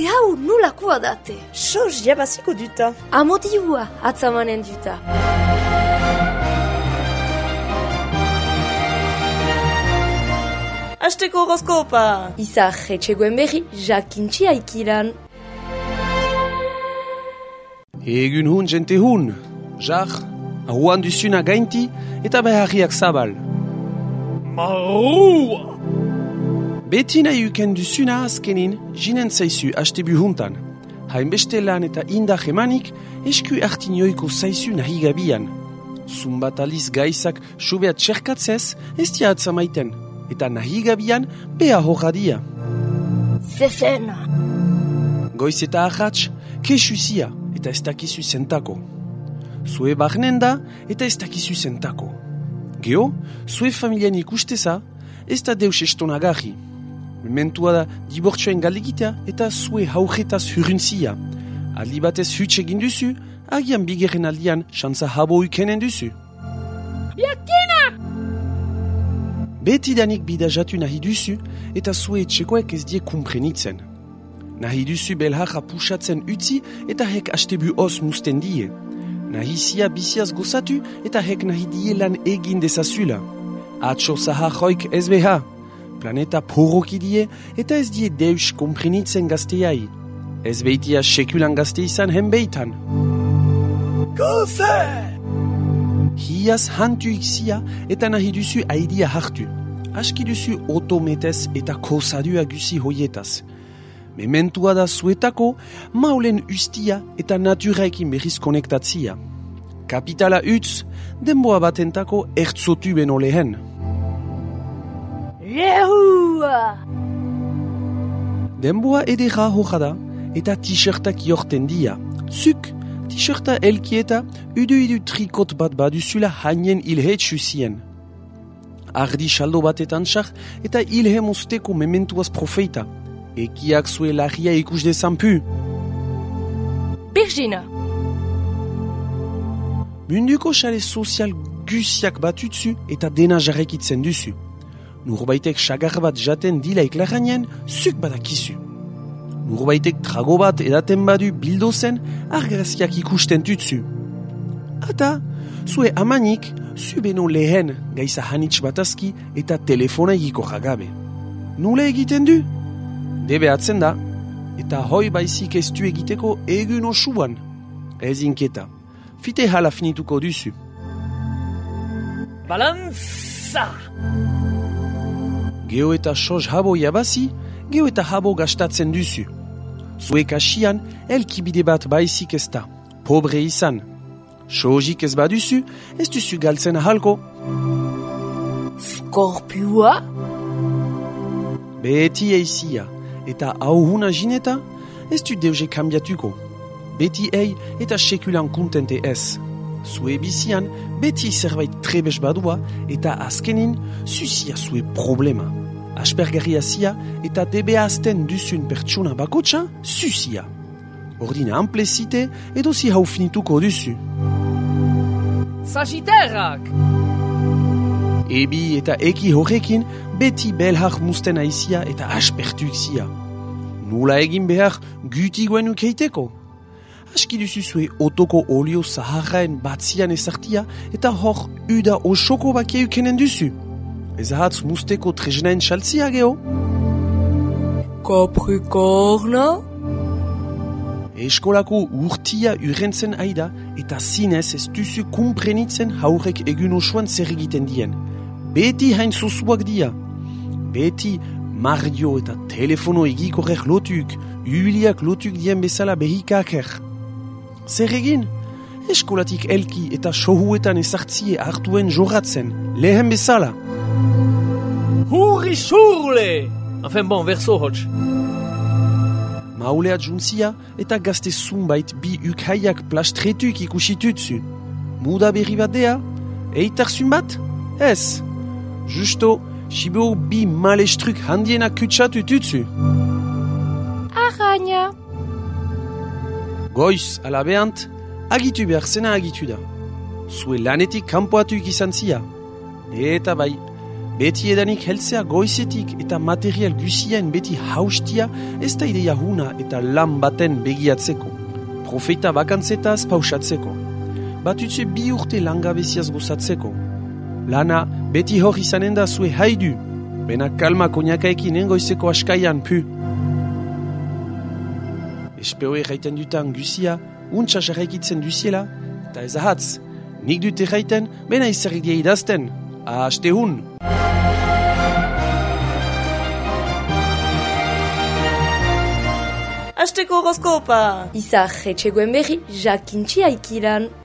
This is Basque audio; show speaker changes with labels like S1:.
S1: Ate hau nolakoa date?
S2: Soz jabaziko duta.
S1: Amodiua atzamanen duta.
S2: Asteko horoskopa.
S1: Izar etxegoen berri, jakintxi aikiran.
S3: Egun hun, jente hun. Jar, ahuan duzuna gainti eta beharriak zabal.
S4: Marua!
S3: Beti nahi uken duzuna azkenin jinen zaizu astebu huntan. Hainbeste lan eta indar emanik esku artinioiko zaizu nahi gabian. Zumbat aliz gaizak sobeat txerkatzez ez dia atzamaiten. Eta nahi gabian beha horradia.
S1: Zezena.
S3: Goiz eta ahatz, kesuzia eta ez dakizu zentako. Zue barnen da eta ez dakizu zentako. Geo, zue familien ikusteza, ez da deus estonagarri. Mementua da dibortzioen galdegitea eta zue haujetaz huruntzia. Aldi batez huts egin duzu, agian bigerren aldian xantza habo ukenen duzu.
S4: Biakina!
S3: Betidanik bidajatu nahi duzu eta zue etxekoek ez die kumprenitzen. Nahi duzu belharra pusatzen utzi eta hek astebu os musten die. Nahi zia biziaz gozatu eta hek nahi die lan egin dezazula. Atxo zaharroik ez beha. Planeta poroki die eta ez die deus komprenitzen gazteai. Ez beitia sekulan gazte izan henbeitan.
S4: Goze!
S3: Hiaz hantu ikzia eta nahi duzu aidia hartu. Aski duzu otometez eta kosadua guzi hoietaz. Mementua da zuetako maulen ustia eta naturaekin berriz konektatzia. Kapitala utz, denboa batentako ertzotu beno lehen.
S1: Lehua!
S3: Denboa edera hoja da eta t-shirtak jorten dia. Zuk, t-shirta elkieta udu trikot bat baduzula hainen ilhetsu zien. Ardi saldo batetan txar eta ilhe mosteko mementuaz profeita. Ekiak zue lagia ikus dezan pu.
S1: Birgina.
S3: Munduko xale sozial guziak batutzu eta dena jarrekitzen duzu. Nurbaitek xagar bat jaten dilaik laranien, zuk badakizu. Nurbaitek trago bat edaten badu bildozen, argazkiak ikusten tutzu. Ata, zue amanik, zu beno lehen gaiza hanitz batazki eta telefona egiko jagabe. Nula egiten du? Debe atzen da, eta hoi baizik ez du egiteko egun osuan. Ez inketa, fite hala finituko duzu.
S4: Balanza!
S3: Geo eta soz habo jabazi, geo eta habo gastatzen duzu. Zue kasian, elkibide bat baizik ez da, pobre izan. Sojik ez baduzu, ez duzu galtzen ahalko.
S1: Skorpioa?
S3: Beti eizia, eta auhuna jineta, ez du deuze kambiatuko. Beti ei eta sekulan kontente ez. Zue bizian, beti zerbait trebez badua, eta azkenin, zuzia zue problema. Aspergarria zia eta debe azten duzun pertsona bakotxa, zuzia. Ordina amplezite edo zi hau finituko duzu.
S4: Sagitterrak!
S3: Ebi eta eki horrekin beti belhar musten aizia eta aspertuik zia. Nola egin behar gutigoen ukeiteko. Aski duzu zue otoko olio zaharraen batzian ezartia eta hor uda osoko bakia ukenen duzu. Ez ahatz musteko treznaen txaltzia geho?
S1: Capricorna?
S3: Eskolako urtia urrentzen aida eta zinez ez duzu kumprenitzen haurek egun osoan zer egiten dien. Beti hain zozuak dia. Beti Mario eta telefono egikorrek lotuk, ubiliak lotuk dien bezala behikaker. Zer egin? Eskolatik elki eta sohuetan ezartzie hartuen jorratzen, lehen bezala.
S4: Hurri xurle! Enfin bon, verso hotx.
S3: Maulea juntzia eta gazte zumbait bi ukhaiak plastretuk ikusitutzu. Muda berri bat dea? Eitarsun bat? Ez. Justo, sibo bi malestruk handienak kutsatu tutzu.
S1: Araña.
S3: Goiz, alabeant, agitu behar zena agitu da. Zue lanetik kanpoatuik izan zia. Eta bai, beti edanik heltzea goizetik eta material guzien beti haustia ez da ideia huna eta lan baten begiatzeko. Profeta bakantzetaz pausatzeko. Batutze 2 urte langabeziaz gozatzeko. Lana beti hor izanen da zue haidu. Bena kalma koniakaekin engoizeko askaian pu. Espeo erraiten dutan guzia, untsa jarraikitzen duziela, eta ez ahatz. Nik dut erraiten, bena izarrik dia idazten. Aste hun!
S2: Asteko horoskopa!
S1: Izar etxegoen berri jakintxi aikilan.